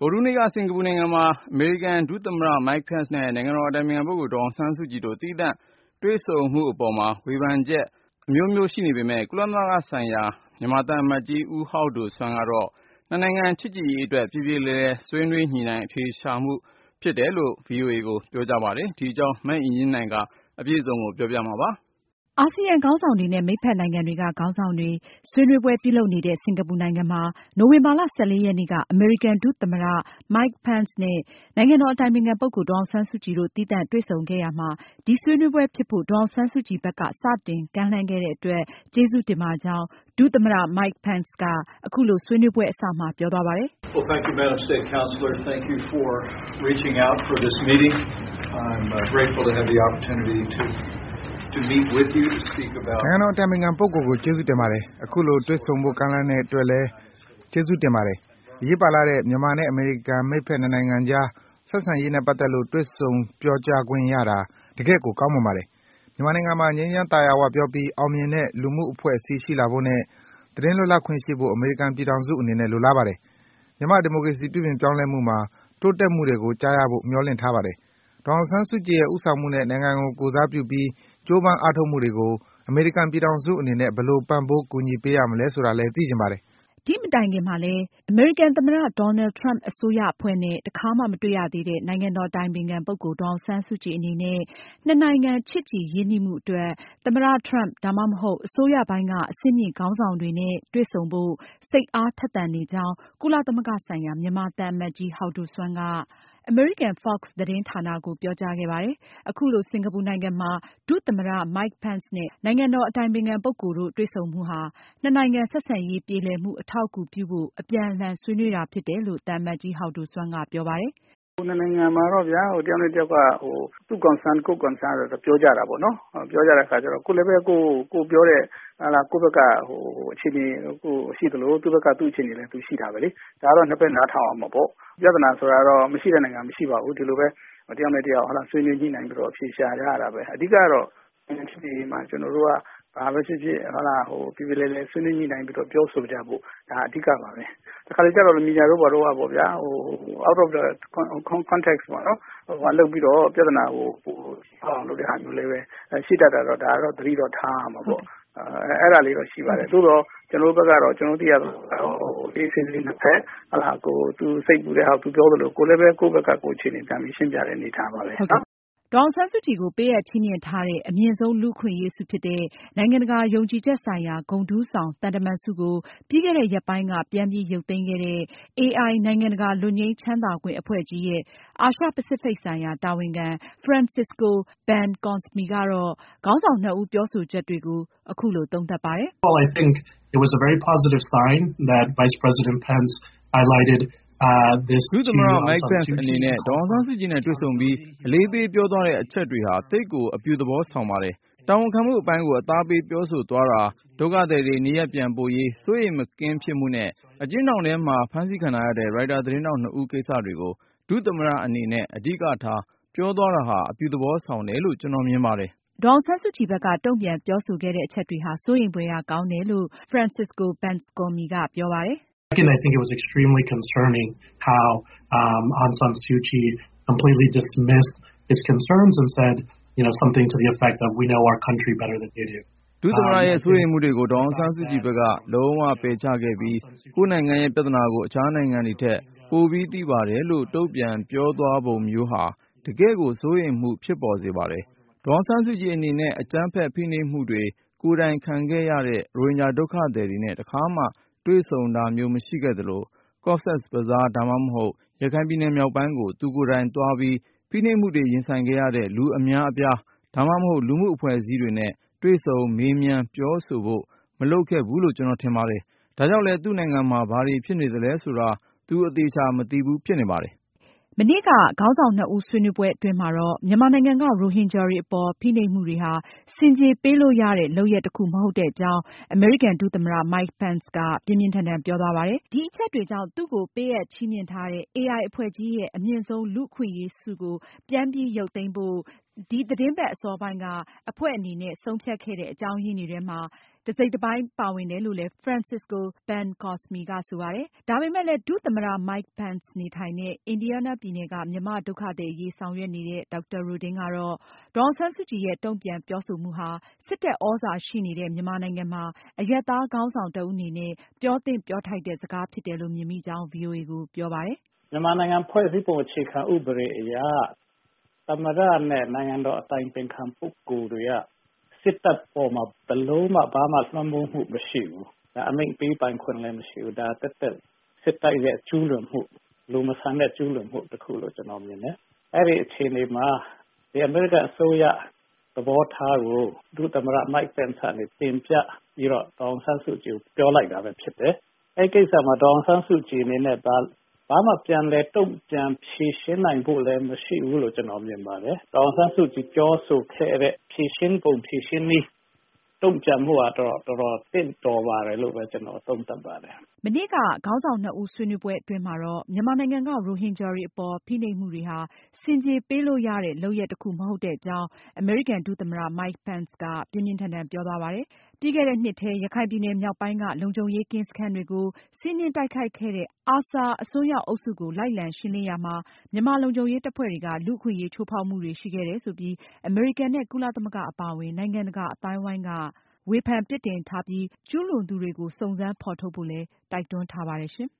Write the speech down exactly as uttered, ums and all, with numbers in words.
ဗုဒ္ဓနေ့ကစင်ကာပူနိုင်ငံမှာအမေရိကန်ဒုသမ္မတ Mike Pence နဲ့နိုင်ငံတော်အတိုင်ပင်ခံပုဂ္ဂိုလ်ဒေါ်အောင်ဆန်းစုကြည်တို့သီးသန့်တွေ့ဆုံမှုအပေါ်မှာဝေဖန်ချက်အမျိုးမျိုးရှိနေပေမဲ့ကုလသမဂ္ဂဆိုင်ရာမြန်မာသံအမတ်ကြီးဦးဟောက်ဒိုဆွမ်းကတော့နှစ်နိုင်ငံချစ်ကြည်ရေးအတွက်ပြည်ပြည်လဲလဲဆွေးနွေးညှိနှိုင်းအဖြေရှာမှုဖြစ်တယ်လို့ ဗွီအိုအေ ကိုပြောကြားပါတယ်။ဒီအကြောင်းမအင်ကြင်းနိုင်ကအပြည့်အစုံကိုပြောပြမှာပါ။အာဆီယံခေါင်းဆောင်တွေနဲ့မိတ်ဖက်နိုင်ငံတွေကခေါင်းဆောင်တွေဆွေးနွေးပွဲပြုလုပ်နေတဲ့စင်ကာပူနိုင်ငံမှာနိုဝင်ဘာလ ၁၄ ရက်နေ့ကအမေရိကန်ဒုသမ္မတ Mike Pence နဲ့နိုင်ငံတော်အတိုင်ပင်ခံပုဂ္ဂိုလ်ဒေါ်အောင်ဆန်းစုကြည်တို့သီးသန့်တွေ့ဆုံခဲ့ရာမှာဒီဆွေးနွေးပွဲဖြစ်ဖို့ဒေါ်အောင်ဆန်းစုကြည်ဘက်ကစတင်ကမ်းလှမ်းခဲ့တဲ့အတွက်ကျေးဇူးတင်ပါကြောင်းဒုသမ္မတ Mike Pence ကအခုလိုဆွေးနွေးပွဲအစမှာပြောသွားပါတယ်။ Well, thank you, Madam State Councilor. Thank you for reaching out for this meeting. I'm uh, grateful to have the opportunity to to meet with you to speak about နိုင်ငံတော်အတိုင်ပင်ခံပုဂ္ဂိုလ်ကိုကျေးဇူးတင်ပါတယ်။အခုလိုတွေ့ဆုံဖို့ကမ်းလှမ်းတဲ့အတွက်လည်းကျေးဇူးတင်ပါတယ်။အရေးပါလာတဲ့မြန်မာနဲ့အမေရိကန်မိတ်ဖက်နှစ်နိုင်ငံကြားဆက်ဆံရေးနဲ့ပတ်သက်လို့တွေ့ဆုံပြောကြားခွင့်ရတာတကယ့်ကိုကောင်းမွန်ပါတယ်။မြန်မာနိုင်ငံမှာငြိမ်းချမ်းသာယာဝပြောပြီးအောင်မြင်တဲ့လူမှုအဖွဲ့အစည်းရှိလာဖို့နဲ့သတင်းလွတ်လပ်ခွင့်ရှိဖို့အမေရိကန်ပြည်ထောင်စုအနေနဲ့လိုလားပါတယ်။မြန်မာဒီမိုကရေစီပြုပြင်ပြောင်းလဲမှုမှာတိုးတက်မှုတွေကိုကြားရဖို့မျှော်လင့်ထားပါတယ်။ဒေါ်အောင်ဆန်းစုကြည်ရဲ့ဦးဆောင်မှုနဲ့နိုင်ငံကိုကိုယ်စားပြုပြီးကြိုးပမ်းအားထုတ်မှုတွေကိုအမေရိကန်ပြည်ထောင်စုအနေနဲ့ဘယ်လိုပံ့ပိုးကူညီပေးရမလဲဆိုတာလည်းသိချင်ပါတယ်။ဒီမတိုင်ခင်မှာလည်းအမေရိကန်သမ္မတ Donald Trump အစိုးရအဖွဲ့နဲ့တခါမှမတွေ့ရသေးတဲ့နိုင်ငံတော်အတိုင်ပင်ခံပုဂ္ဂိုလ်ဒေါ်အောင်ဆန်းစုကြည်အနေနဲ့နှစ်နိုင်ငံချစ်ကြည်ရင်းနှီးမှုအတွက်သမ္မတ Trump ဒါမှမဟုတ်အစိုးရပိုင်းကအဆင့်မြင့်ခေါင်းဆောင်တွေနဲ့တွေ့ဆုံဖို့စိတ်အားထက်သန်နေကြောင်းကုလသမဂ္ဂဆိုင်ရာမြန်မာသံအမတ်ကြီးဟောက်ဒိုဆွမ်းကအမေရိကန် Fox သတင်းဌာနကိုပြောကြားခဲ့ပါတယ်။အခုလိုစင်ကာပူနိုင်ငံမှာဒုသမ္မတ Mike Pence နဲ့နိုင်ငံတော်အတိုင်ပင်ခံပုဂ္ဂိုလ်တို့တွေ့ဆုံမှုဟာနှစ်နိုင်ငံဆက်ဆံရေးပြေလည်မှုအထောက်အကူပြုဖို့အပြန်အလှန်ဆွေးနွေးတာဖြစ်တယ်လို့သံအမတ်ကြီးဟောက်ဒိုဆွမ်းကပြောပါတယ်။နှစ်နိုင်ငံမှာတော့ဗျာဟိုတယောက်နဲ့တယောက်ကဟိုသူ့ concern ကို concern ဆိုတော့ပြောကြတာပေါ့နော်ပြောကြတဲ့အခါကျတော့ကိုလည်းပဲကိုကိုပြောတဲ့ဟာလာကိုဘက်ကဟိုအခြေအနေကိုရှိသလိုသူ့ဘက်ကသူ့အခြေအနေလည်းသူရှိတာပဲလေဒါကတော့နှစ်ဖက်နားထောင်အောင်မှာပေါ့ပြဿနာဆိုတာတော့မရှိတဲ့နိုင်ငံမရှိပါဘူးဒီလိုပဲတယောက်နဲ့တယောက်ဟာလာဆွေးနွေးညှိနှိုင်းပြီးတော့အဖြေရှာကြရတာပဲအဓိကတော့ဒီမှာကျွန်တော်တို့ကဘာပဲဖြစ်ဖြစ်ဟာလာဟိုပြည်ပြည်လေးလေးဆွေးနွေးညှိနှိုင်းပြီးတော့ပြောဆိုကြဖို့ဒါအဓိကပါပဲတခါလေကျတော့မိညာတို့ဘာတို့ကပေါ့ဗျာဟို out of the context ပေါ့နော်ဟိုအလုပ်ပြီးတော့ပြဿနာကိုဟိုအောင်လုပ်တဲ့ဟာမျိုးလေးပဲရှိတတ်တာတော့ဒါကတော့သတိတော့ထားရမှာပေါ့အဲအဲ့ဒါလေးတော့ရှိပါတယ်သို့တော့ကျွန်တော်တို့ဘက်ကတော့ကျွန်တော်တို့တရားဟိုဒီစင်စင်တစ်ဖက်ဟာလာကိုသူစိတ်ပူတဲ့ဟာသူပြောသလိုကိုလည်းပဲကိုယ့်ဘက်ကကိုအခြေအနေပြန်ပြီးရှင်းပြတဲ့အနေထားပါပဲနော်ဒေါ်အောင်ဆန်းစုကြည်ကိုပေးအပ်ချီးမြှင့်ထားတဲ့အမြင့်ဆုံးလူ့အခွင့်အရေးဆုဖြစ်တဲ့နိုင်ငံတကာယုံကြည်ချက်ဆိုင်ရာဂုဏ်ထူးဆောင်သံတမန်ဆုကိုပြီးခဲ့တဲ့ရက်ပိုင်းကပြန်ပြီးရုပ်သိမ်းခဲ့တဲ့ အေအိုင် နိုင်ငံတကာလွတ်ငြိမ်းချမ်းသာခွင့်အဖွဲ့ကြီးရဲ့အာရှပစိဖိတ်ဆိုင်ရာတာဝန်ခံ Francisco Bencosme ကတော့ခေါင်းဆောင်နှစ်ဦးပြောဆိုချက်တွေကိုအခုလိုသုံးသပ်ပါတယ်။ Well, I think it was a very positive sign that Vice President Pence highlighted ဒုသမ္မတ Mike Pence အနေနဲ့ဒေါ်အောင်ဆန်းစုကြည်နဲ့တွေ့ဆုံပြီးအလေးပေးပြောသွားတဲ့အချက်တွေဟာသိပ်ကိုအပြုသဘောဆောင်ပါတယ်။တာဝန်ခံမှုအပိုင်းကိုအသားပေးပြောဆိုသွားတာဒုက္ခသည်တွေနေရပ်ပြန်ပို့ရေးစိုးရိမ်မကင်းဖြစ်မှုနဲ့အကျဉ်းထောင်ထဲမှာဖမ်းဆီးခံထားရတဲ့ရိုက်တာသတင်းထောက်နှစ်ဦးကိစ္စတွေကိုဒုသမ္မတအနေနဲ့အဓိကထားပြောသွားတာဟာအပြုသဘောဆောင်တယ်လို့ကျွန်တော်မြင်ပါတယ်။ဒေါ်အောင်ဆန်းစုကြည်ဘက်ကတုံ့ပြန်ပြောဆိုခဲ့တဲ့အချက်တွေဟာစိုးရိမ်ဖွယ်ရာကောင်းတယ်လို့ Francisco Bencosme ကပြောပါတယ်။ Second, I think it was extremely concerning how um, Aung San Suu Kyi completely dismissed his concerns and said, you know, something to the effect of, we know our country better than you do. ဒုသမ္မတရဲ့စိုးရိမ်မှုတွေကိုဒေါ်အောင်ဆန်းစုကြည်ဘက်ကလုံးဝပယ်ချခဲ့ပြီးကိုယ်နိုင်ငံရဲ့ပြဿနာကိုအခြားနိုင်ငံတွေထက်ပိုပြီးသိပါတယ်လို့တုံ့ပြန်ပြောသွားပုံမျိုးဟာတကယ့်ကိုစိုးရိမ်မှုဖြစ်ပေါ်စေပါတယ်။ဒေါ်အောင်ဆန်းစုကြည်အနေနဲ့အကြမ်းဖက်ဖိနှိပ်မှုတွေကိုယ်တိုင်ခံခဲ့ရတဲ့ရိုဟင်ဂျာဒုက္ခသည်တွေနဲ့တခါမှတွေ့ဆုံတာမျိုးမရှိခဲ့သလို Cox's Bazar ဒါမှမဟုတ်ရခိုင်ပြည်နယ်မြောက်ပိုင်းကိုသူကိုယ်တိုင်သွားပြီးဖိနှိပ်မှုတွေရင်ဆိုင်ခဲ့ရတဲ့လူအများအပြားဒါမှမဟုတ်လူမှုအဖွဲ့အစည်းတွေနဲ့တွေ့ဆုံမေးမြန်းပြောဆိုဖို့မလုပ်ခဲ့ဘူးလို့ကျွန်တော်ထင်ပါတယ်။ဒါကြောင့်လဲသူ့နိုင်ငံမှာဘာတွေဖြစ်နေသလဲဆိုတာသူအသေးချာမသိဘူးဖြစ်နေပါတယ်။မနေ့ကခေါင်းဆောင်နှစ်ဦးဆွေးနွေးပွဲအတွင်းမှာတော့မြန်မာနိုင်ငံကရိုဟင်ဂျာတွေအပေါ်ဖိနှိပ်မှုတွေဟာဆင်ခြေပေးလို့ရတဲ့လုပ်ရပ်တစ်ခုမဟုတ်တဲ့အကြောင်းအမေရိကန်ဒုသမ္မတ Mike Pence ကပြင်းပြင်းထန်ထန်ပြောသွားပါတယ်။ဒီအချက်တွေကြောင့်သူ့ကိုပေးအပ်ချီးမြှင့်ထားတဲ့ အေအိုင် အဖွဲ့ကြီးရဲ့အမြင့်ဆုံးလူ့အခွင့်အရေးဆုကိုပြန်ပြီးရုပ်သိမ်းဖို့ဒီသတင်းပတ်အစောပိုင်းကအဖွဲ့အနေနဲ့ဆုံးဖြတ်ခဲ့တဲ့အကြောင်းရင်းတွေထဲမှာတစိတ်တပိုင်းပါဝင်တယ်လို့လည်း Francisco Bencosme ကဆိုပါတယ်။ ဒါပေမဲ့လည်း ဒုသမ္မတ Mike Pence နေထိုင်တဲ့ အင်ဒီယားနားပြည်နယ်က မြန်မာဒုက္ခသည်အရေးဆောင်ရွက်နေတဲ့ ဒေါက်တာ Ro Dinga ကတော့ ဒေါ်အောင်ဆန်းစုကြည်ရဲ့ တုန့်ပြန်ပြောဆိုမှုဟာ စစ်တပ်သြဇာရှိနေတဲ့ မြန်မာနိုင်ငံမှာ အရပ်သားခေါင်းဆောင်တဦးအနေနဲ့ ပြောသင့်ပြောထိုက်တဲ့စကားဖြစ်တယ်လို့ မြင်မိကြောင်း ဗွီအိုအေကိုပြောပါတယ်။ "မြန်မာနိုင်ငံဖွဲ့စည်းပုံအခြေခံဥပဒေအရ သမ္မတနဲ့နိုင်ငံတော်အတိုင်ပင်ခံပုဂ္ဂိုလ်တွေက စစ်တပ်ပေါ်မှာဘယ်လိုမှဘာမှလွှမ်းမိုးမှုမရှိဘူး။ အမိန့်ပေးပိုင်ခွင့်လည်းမရှိဘူး။ ဒါသက်သက်စစ်တပ်ရဲ့ကျူးလွန်မှု လူမဆန်တဲ့ကျူးလွန်မှုတခုလို့ကျနော်မြင်တယ်။ အဲဒီအခြေအနေမှာ ဒီအမေရိကန်အစိုးရသဘောထားကို ဒုသမ္မတ Mike Pence ကနေတင်ပြပြီးတော့ ဒေါ်အောင်ဆန်းစုကြည်ကိုပြောလိုက်တာပဲဖြစ်တယ်။ အဲဒီကိစ္စမှာဒေါ်အောင်ဆန်းစုကြည်အနေနဲ့ ဘာမှပြန်လည်တုန့်ပြန်ဖြေရှင်းနိုင်ဖို့လည်းမရှိဘူးလို့ကျနော်မြင်ပါတယ်။ ဒေါ်အောင်ဆန်းစုကြည်ပြောဆိုခဲ့တဲ့ဖြေရှင်းပုံဖြေရှင်းနည်းတုန့်ပြန်မှုကတော့တော်တော်သင့်တော်ပါတယ်လို့ပဲကျနော်သုံးသပ်ပါတယ်။ " မနေ့က ခေါင်းဆောင်နှစ်ဦးဆွေးနွေးပွဲအတွင်းမှာတော့ မြန်မာနိုင်ငံက ရိုဟင်ဂျာတွေအပေါ် ဖိနှိပ်မှုတွေဟာ ဆင်ခြေပေးလို့ရတဲ့ လုပ်ရပ်တခုမဟုတ်တဲ့အကြောင်း အမေရိကန်ဒုသမ္မတ Mike Pence ကပြင်းပြင်းထန်ထန်ပြောသွားပါတယ်။ ပြီးခဲ့တဲ့နှစ်ထဲ ရခိုင်ပြည်နယ်မြောက်ပိုင်းက လုံခြုံရေးကင်းစခန်းတွေကို စီးနင်းတိုက်ခိုက်ခဲ့တဲ့ ARSA အစွန်းရောက်အုပ်စုကို လိုက်လံရှင်းလင်းရာမှာ မြန်မာလုံခြုံရေးတပ်ဖွဲ့တွေက လူ့အခွင့်အရေးချိုးဖောက်မှုတွေရှိခဲ့တယ်ဆိုပြီး အမေရိကန်နဲ့ ကုလသမဂ္ဂအပါအဝင် နိုင်ငံတကာအသိုင်းအဝိုင်းက ဝေဖန်ပြစ်တင်ထားပြီး ကျူးလွန်သူတွေကို စုံစမ်းဖေါ်ထုတ်ဖို့လည်း တိုက်တွန်းထားပါတယ်ရှင်